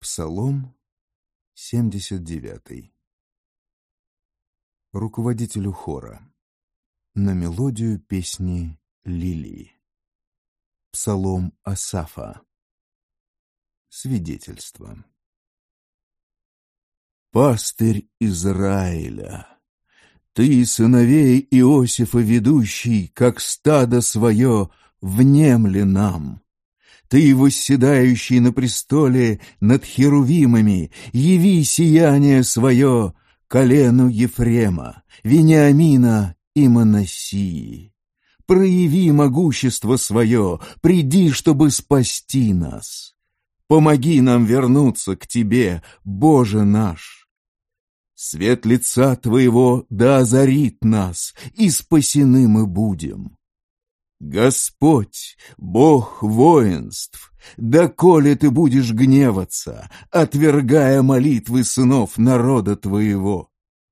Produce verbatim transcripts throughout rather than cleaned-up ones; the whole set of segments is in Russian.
Псалом семьдесят девятый. Руководителю хора. На мелодию песни Лилии. Псалом Асафа. Свидетельство. Пастырь Израиля, ты, сыновей Иосифа ведущий, как стадо свое, внемли нам. Ты, восседающий на престоле над херувимами, яви сияние свое колену Ефрема, Вениамина и Манассии. Прояви могущество свое, приди, чтобы спасти нас. Помоги нам вернуться к Тебе, Боже наш. Свет лица Твоего да озарит нас, и спасены мы будем. Господь, Бог воинств, доколе Ты будешь гневаться, отвергая молитвы сынов народа Твоего?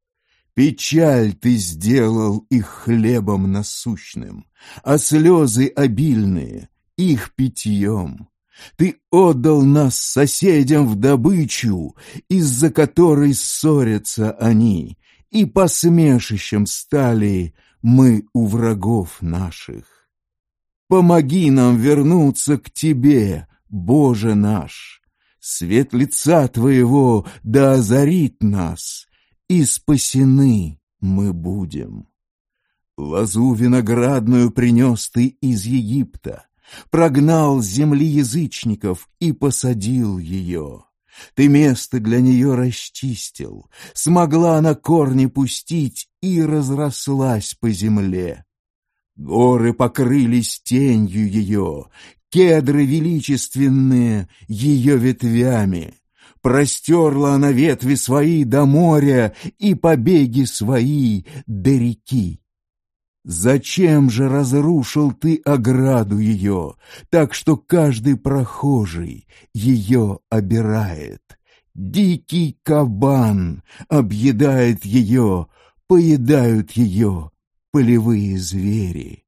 Печаль Ты сделал их хлебом насущным, а слезы обильные их питьем. Ты отдал нас соседям в добычу, из-за которой ссорятся они, и посмешищем стали мы у врагов наших. Помоги нам вернуться к Тебе, Боже наш. Свет лица Твоего да озарит нас, и спасены мы будем. Лозу виноградную принес Ты из Египта, прогнал с земли язычников и посадил ее. Ты место для нее расчистил, смогла на корни пустить и разрослась по земле. Горы покрылись тенью ее, кедры величественные ее ветвями. Простерла она ветви свои до моря и побеги свои до реки. Зачем же разрушил ты ограду ее, так что каждый прохожий ее обирает? Дикий кабан объедает ее, поедают ее полевые звери.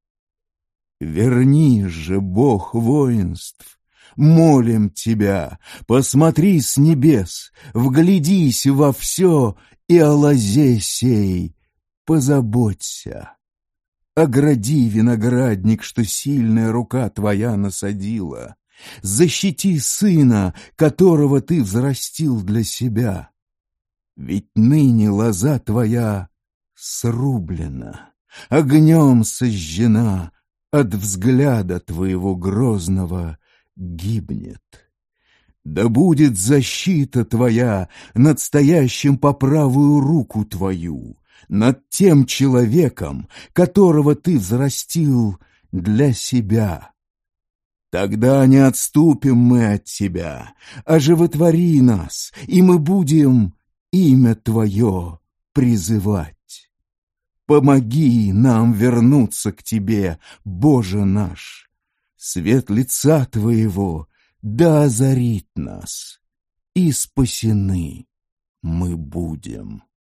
Верни же, Бог воинств, молим Тебя, посмотри с небес, вглядись во все и о лозе сей позаботься. Огради виноградник, что сильная рука Твоя насадила. Защити сына, которого Ты взрастил для себя. Ведь ныне лоза Твоя срублена, огнем сожжена, от взгляда Твоего грозного гибнет. Да будет защита Твоя над стоящим по правую руку Твою, над тем человеком, которого Ты взрастил для себя. Тогда не отступим мы от Тебя, оживотвори нас, и мы будем имя Твое призывать. Помоги нам вернуться к Тебе, Боже наш. Свет лица Твоего да озарит нас, и спасены мы будем.